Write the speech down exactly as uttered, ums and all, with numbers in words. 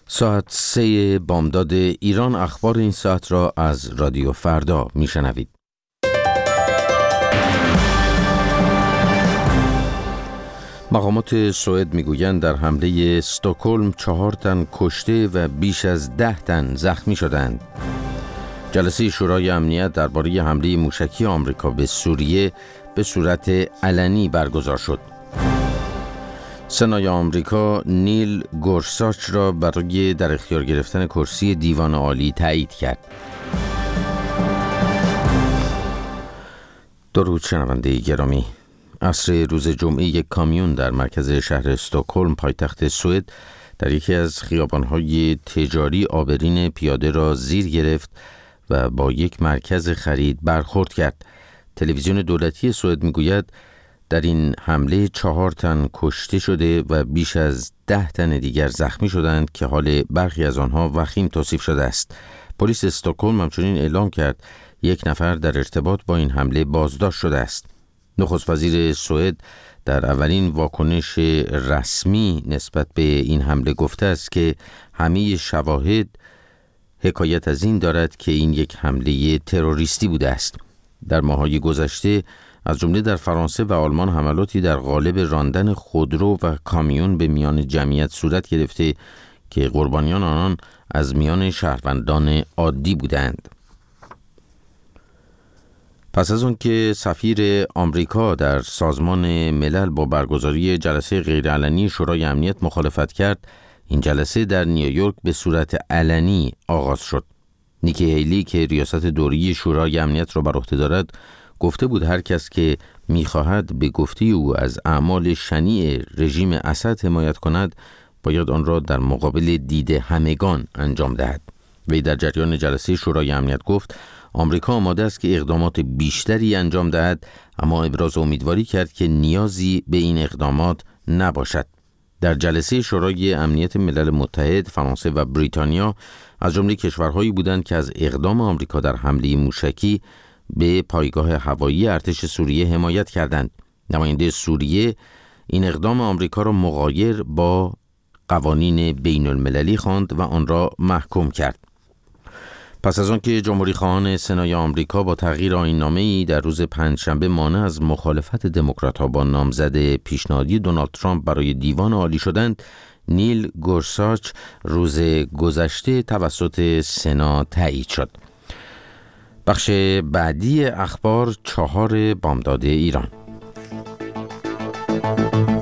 ساعت سه بامداد ایران. اخبار این ساعت را از رادیو فردا میشنوید. مقامات سوئد میگویند در حمله استکهلم چهار تن کشته و بیش از ده تن زخمی شدند. جلسه شورای امنیت درباره حمله موشکی آمریکا به سوریه به صورت علنی برگزار شد. سنای آمریکا نیل گورساچ را برای در اختیار گرفتن کرسی دیوان عالی تایید کرد. درود شنونده گرامی. عصر روز جمعه یک کامیون در مرکز شهر استکهلم پایتخت سوئد در یکی از خیابان‌های تجاری آبرین پیاده را زیر گرفت و با یک مرکز خرید برخورد کرد. تلویزیون دولتی سوئد میگوید در این حمله چهار تن کشته شده و بیش از ده تن دیگر زخمی شدند که حال برخی از آنها وخیم توصیف شده است. پلیس استکهلم همچنین اعلام کرد یک نفر در ارتباط با این حمله بازداشت شده است. نخست وزیر سوئد در اولین واکنش رسمی نسبت به این حمله گفته است که همه شواهد حکایت از این دارد که این یک حمله تروریستی بوده است. در ماه‌های گذشته از جمله در فرانسه و آلمان حملاتی در قالب راندن خودرو و کامیون به میان جمعیت صورت گرفته که قربانیان آنان از میان شهروندان عادی بودند. پس از آن که سفیر آمریکا در سازمان ملل با برگزاری جلسه غیرعلنی شورای امنیت مخالفت کرد، این جلسه در نیویورک به صورت علنی آغاز شد. نیکی هیلی که ریاست دوری شورای امنیت را بر عهده دارد گفته بود هر کس که می‌خواهد به گفته او از اعمال شنیع رژیم اسد حمایت کند باید آن را در مقابل دید همگان انجام دهد. وی در جریان جلسه شورای امنیت گفت آمریکا آماده است که اقدامات بیشتری انجام دهد، اما ابراز امیدواری کرد که نیازی به این اقدامات نباشد. در جلسه شورای امنیت ملل متحد فرانسه و بریتانیا از جمله کشورهایی بودند که از اقدام آمریکا در حمله موشکی به پایگاه هوایی ارتش سوریه حمایت کردند. نماینده سوریه این اقدام آمریکا را مغایر با قوانین بین المللی خواند و آن را محکوم کرد. پس از آن که جمهوری خواهان سنای آمریکا با تغییر آیین‌نامه‌ای در روز پنجشنبه مانع از مخالفت دموکرات‌ها با نامزد پیشنهادی دونالد ترامپ برای دیوان عالی شدند، نیل گورساچ روز گذشته توسط سنا تایید شد. بخش بعدی اخبار چهار بامداد ایران.